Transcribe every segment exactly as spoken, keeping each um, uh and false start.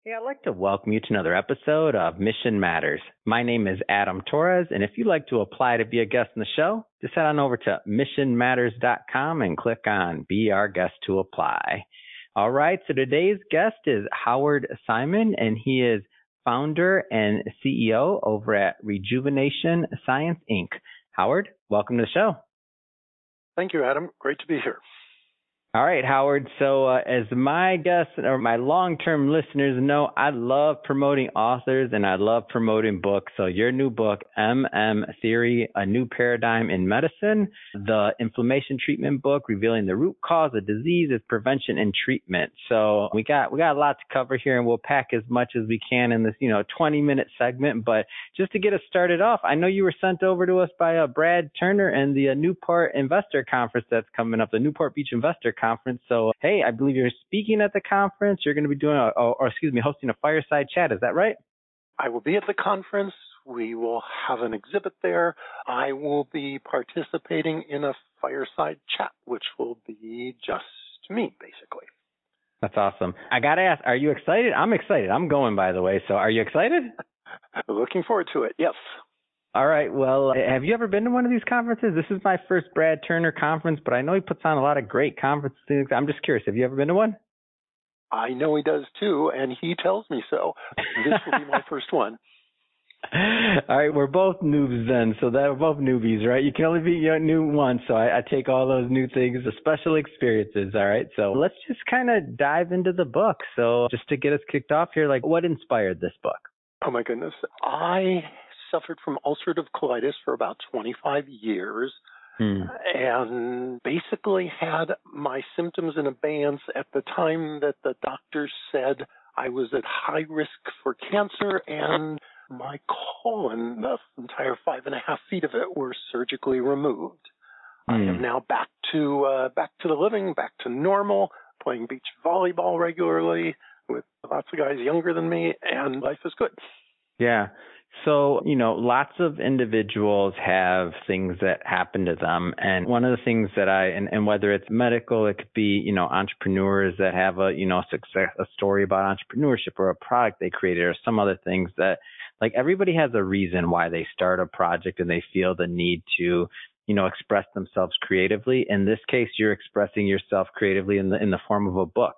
Hey, I'd like to welcome you to another episode of Mission Matters. My name is Adam Torres, and if you'd like to apply to be a guest in the show, just head on over to mission matters dot com and click on Be Our Guest to apply. All right, so today's guest is Howard Simon, and he is founder and C E O over at Rejuvenation Science, Incorporated. Howard, welcome to the show. Thank you, Adam. Great to be here. All right, Howard. So uh, as my guests or my long-term listeners know, I love promoting authors and I love promoting books. So your new book, M M Theory, A New Paradigm in Medicine, the inflammation treatment book, revealing the root cause of disease is prevention and treatment. So we got we got a lot to cover here, and we'll pack as much as we can in this, you know, twenty-minute segment. But just to get us started off, I know you were sent over to us by uh, Brad Turner and the uh, Newport Investor Conference that's coming up, the Newport Beach Investor Conference. So, hey, I believe you're speaking at the conference. You're going to be doing, a, or, or excuse me, hosting a fireside chat. Is that right? I will be at the conference. We will have an exhibit there. I will be participating in a fireside chat, which will be just me, basically. That's awesome. I got to ask, are you excited? I'm excited. I'm going, by the way. So are you excited? Looking forward to it, yes. All right. Well, have you ever been to one of these conferences? This is my first Brad Turner conference, but I know he puts on a lot of great conferences. I'm just curious. Have you ever been to one? I know he does too, and he tells me so. This will be my first one. All right. We're both noobs then. So that we're both newbies, right? You can only be you know, new once. So I, I take all those new things, the special experiences. All right. So let's just kind of dive into the book. So just to get us kicked off here, like what inspired this book? Oh, my goodness. I suffered from ulcerative colitis for about twenty-five years hmm. and basically had my symptoms in abeyance at the time that the doctors said I was at high risk for cancer, and my colon, the entire five and a half feet of it, were surgically removed. Hmm. I am now back to uh, back to the living, back to normal, playing beach volleyball regularly with lots of guys younger than me, and life is good. Yeah. So, you know, lots of individuals have things that happen to them. And one of the things that I, and, and whether it's medical, it could be, you know, entrepreneurs that have a, you know, success, a story about entrepreneurship or a product they created or some other things that, like, everybody has a reason why they start a project and they feel the need to, you know, express themselves creatively. In this case, you're expressing yourself creatively in the, in the form of a book.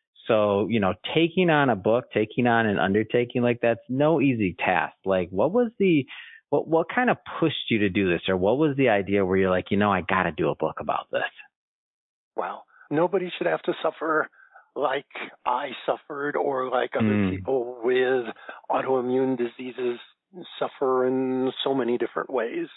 So, you know, taking on a book, taking on an undertaking like that's no easy task. Like, what was the, what, what kind of pushed you to do this? Or what was the idea where you're like, you know, I got to do a book about this? Well, nobody should have to suffer like I suffered or like other mm. people with autoimmune diseases suffer in so many different ways.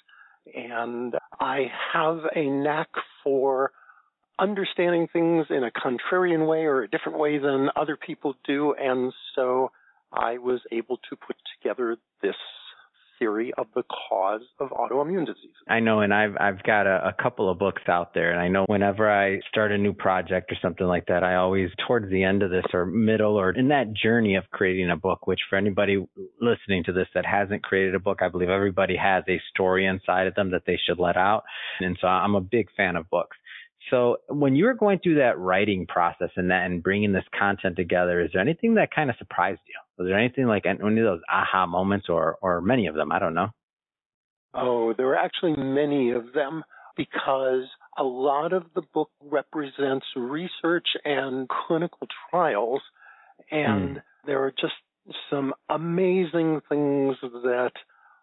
And I have a knack for understanding things in a contrarian way or a different way than other people do. And so I was able to put together this theory of the cause of autoimmune disease. I know, and I've I've got a, a couple of books out there, and I know whenever I start a new project or something like that, I always, towards the end of this or middle or in that journey of creating a book, which for anybody listening to this that hasn't created a book, I believe everybody has a story inside of them that they should let out. And so I'm a big fan of books. So when you were going through that writing process and that and bringing this content together, is there anything that kind of surprised you? Was there anything like any of those aha moments or or many of them? I don't know. Oh, there were actually many of them because a lot of the book represents research and clinical trials. And mm. there are just some amazing things that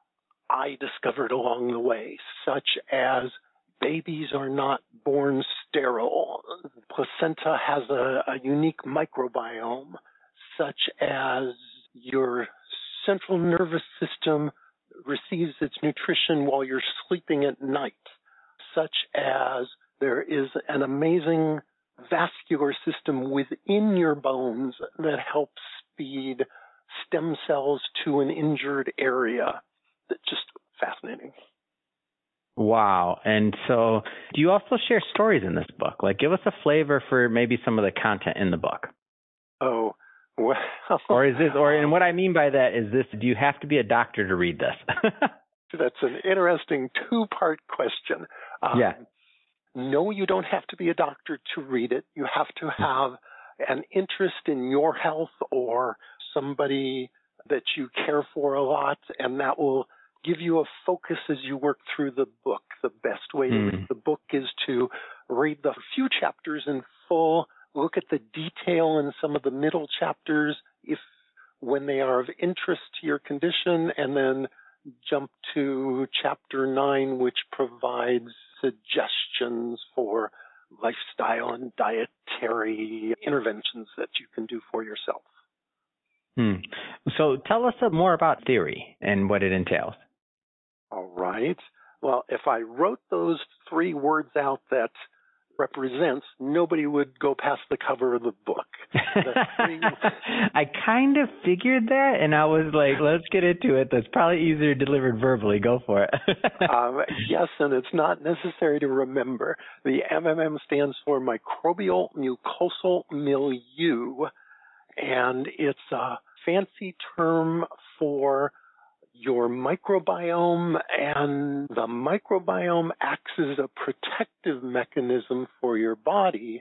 I discovered along the way, such as babies are not born sterile. The placenta has a, a unique microbiome, such as your central nervous system receives its nutrition while you're sleeping at night, such as there is an amazing vascular system within your bones that helps feed stem cells to an injured area. That's just fascinating. Wow. And so do you also share stories in this book? Like, give us a flavor for maybe some of the content in the book. Oh, well. Or is this, or, and what I mean by that is this, do you have to be a doctor to read this? That's an interesting two-part question. Um, yeah. No, you don't have to be a doctor to read it. You have to have an interest in your health or somebody that you care for a lot, and that will give you a focus as you work through the book. The best way to Mm. read the book is to read the few chapters in full, look at the detail in some of the middle chapters if when they are of interest to your condition, and then jump to chapter nine, which provides suggestions for lifestyle and dietary interventions that you can do for yourself. Hmm. So tell us more about theory and what it entails. All right. Well, if I wrote those three words out that represents, nobody would go past the cover of the book. The three... I kind of figured that, and I was like, let's get into it. That's probably easier delivered verbally. Go for it. um, yes, and it's not necessary to remember. The M M M stands for microbial mucosal milieu, and it's a fancy term for your microbiome, and the microbiome acts as a protective mechanism for your body.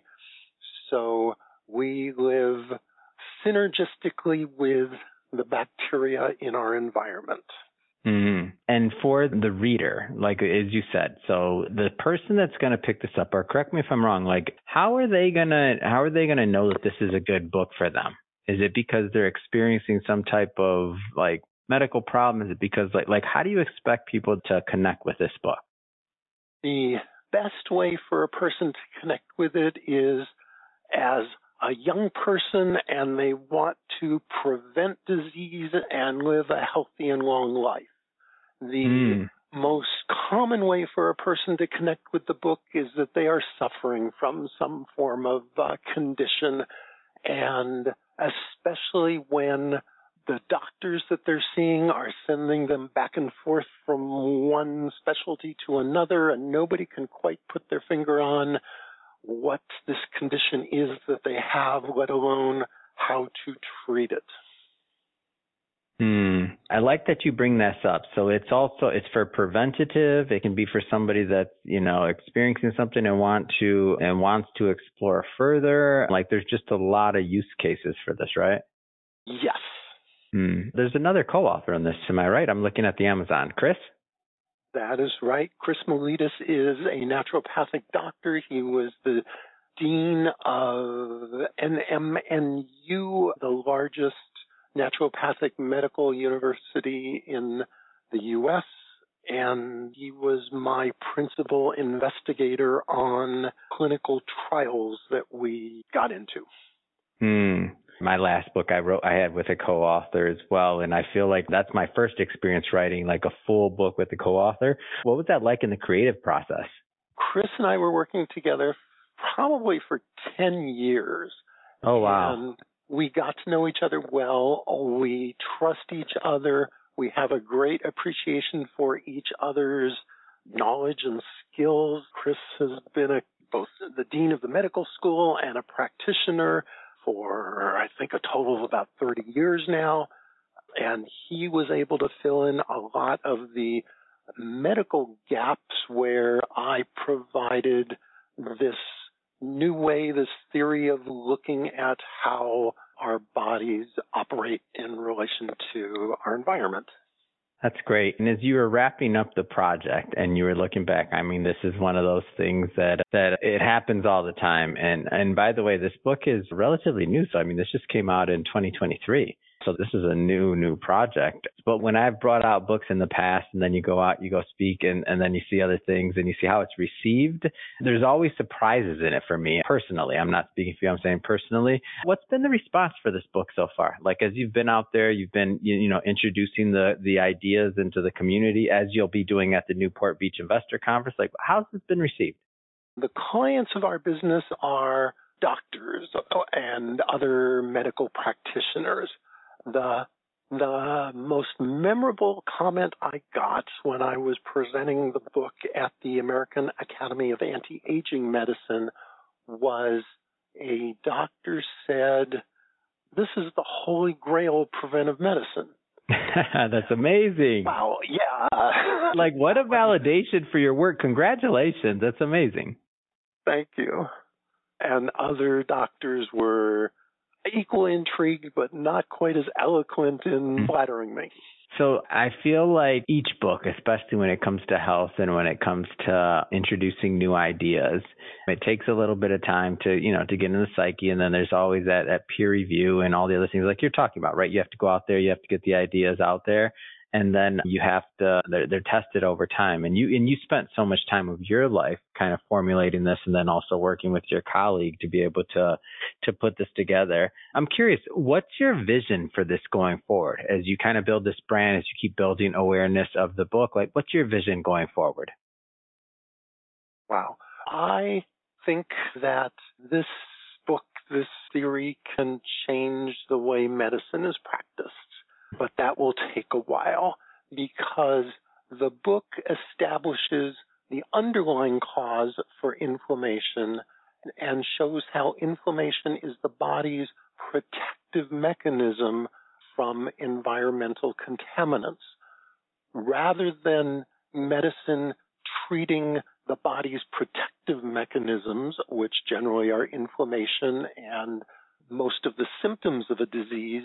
So we live synergistically with the bacteria in our environment. Mm-hmm. And for the reader, like as you said, so the person that's going to pick this up, or correct me if I'm wrong, like how are they gonna how are they gonna know that this is a good book for them? Is it because they're experiencing some type of like medical problem? Is it because like like how do you expect people to connect with this book? The best way for a person to connect with it is as a young person, and they want to prevent disease and live a healthy and long life. The mm. most common way for a person to connect with the book is that they are suffering from some form of uh, condition, and especially when the doctors that they're seeing are sending them back and forth from one specialty to another, and nobody can quite put their finger on what this condition is that they have, let alone how to treat it. Hmm. I like that you bring this up. So it's also, it's for preventative. It can be for somebody that's, you know, experiencing something and want to, and wants to explore further. Like there's just a lot of use cases for this, right? Yes. Hmm. There's another co-author on this. Am I right? I'm looking at the Amazon. Chris? That is right. Chris Miletus is a naturopathic doctor. He was the dean of N M N U, the largest naturopathic medical university in the U S, and he was my principal investigator on clinical trials that we got into. Hmm. My last book I wrote, I had with a co-author as well, and I feel like that's my first experience writing like a full book with a co-author. What was that like in the creative process? Chris and I were working together probably for ten years. Oh, wow. And we got to know each other well. We trust each other. We have a great appreciation for each other's knowledge and skills. Chris has been a, both the dean of the medical school and a practitioner for, I think, a total of about thirty years now. And he was able to fill in a lot of the medical gaps where I provided this new way, this theory of looking at how our bodies operate in relation to our environment. That's great. And as you were wrapping up the project and you were looking back, I mean, this is one of those things that, that it happens all the time. And, and by the way, this book is relatively new. So, I mean, this just came out in twenty twenty-three. So this is a new, new project. But when I've brought out books in the past and then you go out, you go speak and, and then you see other things and you see how it's received, there's always surprises in it for me personally. I'm not speaking for you, I'm saying personally. What's been the response for this book so far? Like as you've been out there, you've been, you, you know, introducing the, the ideas into the community as you'll be doing at the Newport Beach Investor Conference. Like how's this been received? The clients of our business are doctors and other medical practitioners. The the most memorable comment I got when I was presenting the book at the American Academy of Anti-Aging Medicine was a doctor said, "This is the holy grail of preventive medicine." That's amazing. Wow, yeah. Like what a validation for your work. Congratulations. That's amazing. Thank you. And other doctors were equally intrigued, but not quite as eloquent in mm. flattering me. So I feel like each book, especially when it comes to health and when it comes to introducing new ideas, it takes a little bit of time to, you know, to get into the psyche. And then there's always that, that peer review and all the other things like you're talking about, right? You have to go out there, you have to get the ideas out there. And then you have to, they're, they're tested over time. And you, and you spent so much time of your life kind of formulating this and then also working with your colleague to be able to, to put this together. I'm curious, what's your vision for this going forward as you kind of build this brand, as you keep building awareness of the book? Like, what's your vision going forward? Wow. I think that this book, this theory can change the way medicine is practiced. But that will take a while because the book establishes the underlying cause for inflammation and shows how inflammation is the body's protective mechanism from environmental contaminants. Rather than medicine treating the body's protective mechanisms, which generally are inflammation and most of the symptoms of a disease,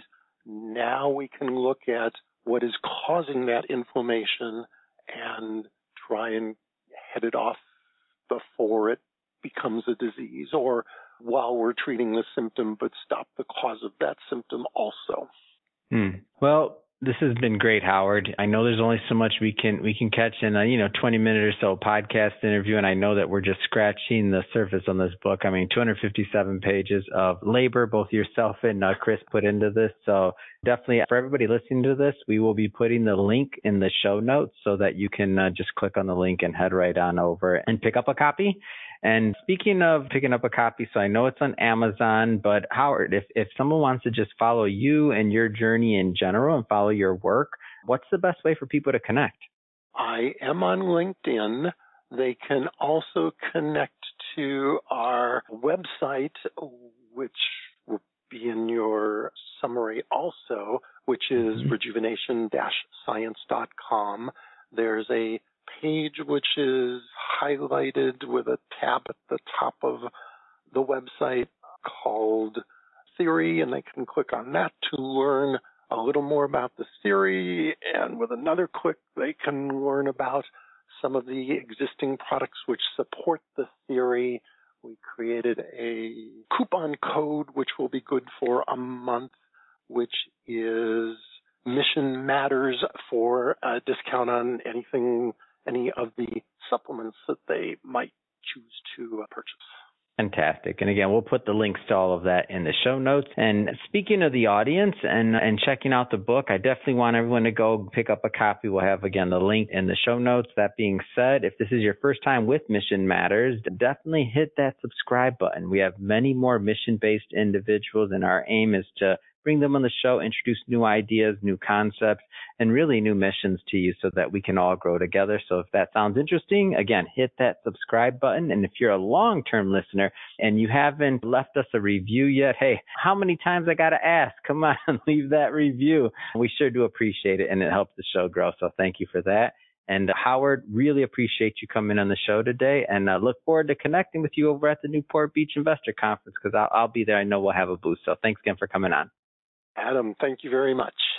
now we can look at what is causing that inflammation and try and head it off before it becomes a disease, or while we're treating the symptom, but stop the cause of that symptom also. Hmm. Well, this has been great, Howard. I know there's only so much we can we can catch in a you know twenty minute or so podcast interview, and I know that we're just scratching the surface on this book. I mean, two hundred fifty-seven pages of labor, both yourself and uh, Chris put into this. So definitely, for everybody listening to this, we will be putting the link in the show notes so that you can uh, just click on the link and head right on over and pick up a copy. And speaking of picking up a copy, so I know it's on Amazon, but Howard, if, if someone wants to just follow you and your journey in general and follow your work, what's the best way for people to connect? I am on LinkedIn. They can also connect to our website, which will be in your summary also, which is mm-hmm. rejuvenation dash science dot com. There's a page which is highlighted with a tab at the top of the website called Theory, and they can click on that to learn a little more about the theory, and with another click they can learn about some of the existing products which support the theory. We created a coupon code which will be good for a month, which is Mission Matters, for a discount on anything any of the supplements that they might choose to purchase. Fantastic. And again, we'll put the links to all of that in the show notes. And speaking of the audience and, and checking out the book, I definitely want everyone to go pick up a copy. We'll have, again, the link in the show notes. That being said, if this is your first time with Mission Matters, definitely hit that subscribe button. We have many more mission-based individuals, and our aim is to bring them on the show, introduce new ideas, new concepts, and really new missions to you so that we can all grow together. So if that sounds interesting, again, hit that subscribe button. And if you're a long-term listener and you haven't left us a review yet, hey, how many times I got to ask? Come on, leave that review. We sure do appreciate it, and it helps the show grow. So thank you for that. And uh, Howard, really appreciate you coming on the show today, and uh, look forward to connecting with you over at the Newport Beach Investor Conference, because I'll, I'll be there. I know we'll have a booth. So thanks again for coming on. Adam, thank you very much.